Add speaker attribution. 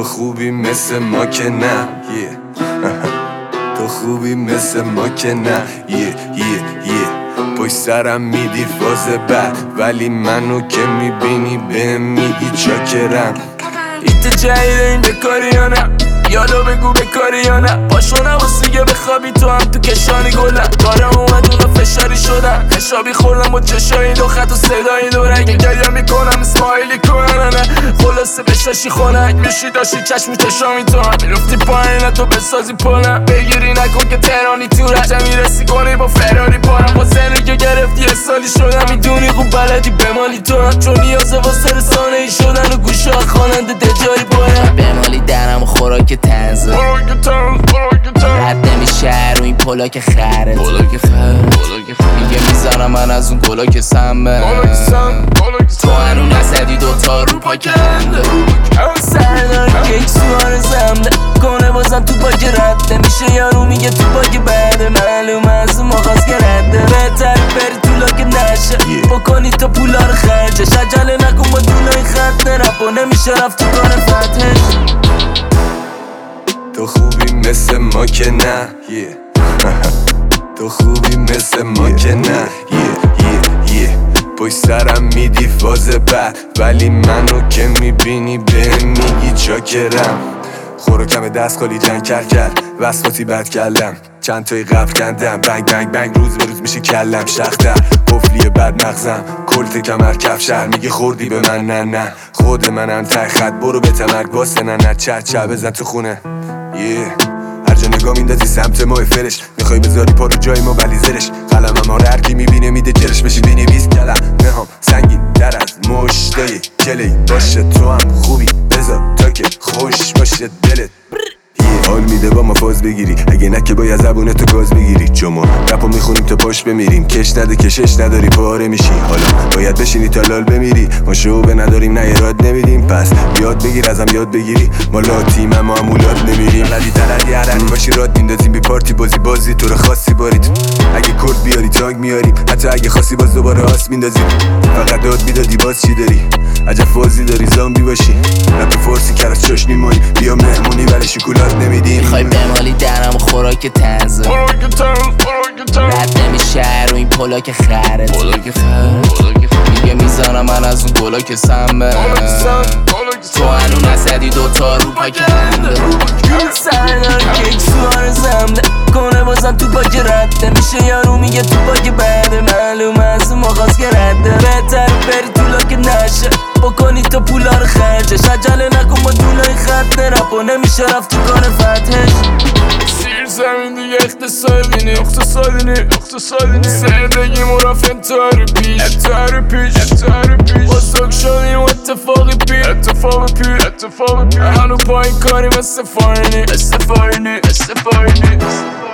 Speaker 1: خوبی مثل ما که نه تو خوبی مثل ما که نه پشت سرم میدی فاز بد، ولی منو که میبینی بهم میگی چاکرم.
Speaker 2: ایت جدید این بکاری یا نه؟ یالا بگو بکاری یا نه؟ پاشو نواسه یه بخوابی تو هم تو کشانی گلم. دارم اومد اونا فشاری شدم، خشابی خوردم با چشایی دو خط و صدایی دو رنگ گریا میکنم اسمایلی کنن نه خلاصه بشاشی خونک میشی داشتی چشم چشامی تو هم میرفتی پایین تو بسازی پلم بگیری نکن که تهرانی تو رجا میرسی کنی با فراری پارم با زنی گرفتی یه سالی شدم میدونی خوب بلدی بمالی تو هم چون نیازه واسه رسانه ای شدن و گوشه خواننده دجاری بایم
Speaker 3: بمالی درم و خوراک تنزه رد نمیشه رو این پلاک خرت میگه میزنم من از اون گلاک سمه تو هنو نزدی دوتا رو پاک هنده
Speaker 2: اما سردار که یک سوار زمده کنه بازم تو پاک رد نمیشه یارو میگه تو پاک بده معلوم از اون مخواست که رده بهتر بری تو لاک نشه بکنی تا پولا رو خرجش عجله نکن با دونای خط نرپ و نمیشه رفت تو کار فتحش.
Speaker 1: تو خوبی مثل ما که نه تو خوبی مثل ما که نه پشت سرم میدی فاز بد، ولی منو که میبینی بهم میگی چاکرم. خوراکم دست خالی جنگ کرد وسواسی بد کلم چند تایی قبل کندم بنگ بنگ بنگ روز به روز میشه کلم شختر قفلی بد مغزم کلت کمر کفشر میگه خوردی به من نه خود منم ته خط برو به تمرگ واسه نه چه بزن تو خونه هر جا نگاه میندازی سمت ما فرش میخوای بذاری پا رو جای ما ولی زرش قلمم ها رو هرکی میبینه میده جرش بشی بنویس کلم نهام سنگین در از مشتای کلی باشه تو هم خوبی بذار تا که خوش باشه دلت حال میده با ما فاز بگیری اگه نه که باید زبونه تو گاز بگیری چون ما رپو میخونیم تا پاش بمیریم کش نده کشش نداری پاره میشی حالا باید بشینی تا لال بمیری ما شعبه نداریم نه ایراد نمیدیم پس یاد بگیر ازم یاد بگیری ما لاتیم اما امولات نمیریم ندی تردی هرن باشی راد میندازیم بی پارتی بازی تو رو خاصی بارید اگه کرد بیاری تانگ میاریم حتی اگه خاصی باز دوباره آس میندازیم فقط داد میدادی باز چی داری عجب فازی داری زامبی باشی رپ فارسی کرد چاشنی مایی بیا مهمونی ولی شکلات نمیدیم
Speaker 3: میخوای بمالی درم و خوراک تنزه رد نمیشه رو این پلاک خرت میگه میزنم من از اون گلاک سمه تو هنو نزدی دوتا رو پاک هنده
Speaker 2: اما سردار که یک سوار زمده کنه بازم تو پاک رد نمیشه یارو میگه تو پاک بده معلوم از اون مخواست که رده بهتر بری تو لاک نشه بکنی تا پولا رو خرجش عجله نکن با دونای خط نرپ و نمیشه رفت تو کار فتحش. سیر زمین دیگه اقتصادی زندگی مرافع انتحار پیش بزرگ شدیم اتفاقی پیر هنو پایین کاریم استفارینی